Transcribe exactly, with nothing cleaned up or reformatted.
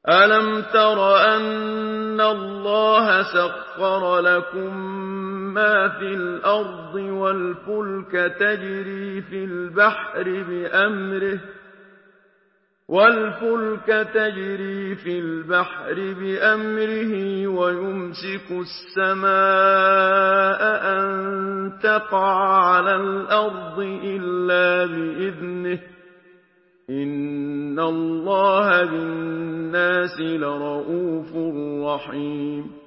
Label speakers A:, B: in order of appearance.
A: أَلَمْ تَرَ أَنَّ اللَّهَ سَخَّرَ لَكُم مَّا فِي الْأَرْضِ وَالْفُلْكَ تَجْرِي فِي الْبَحْرِ بِأَمْرِهِ وَالْفُلْكَ تَجْرِي فِي الْبَحْرِ بِأَمْرِهِ وَيُمْسِكُ السَّمَاءَ أَن تَقَعَ عَلَى الْأَرْضِ إِلَّا بِإِذْنِهِ ۗ إِنَّ اللَّهَ بِالنَّاسِ لَرَءُوفٌ رَّحِيمٌ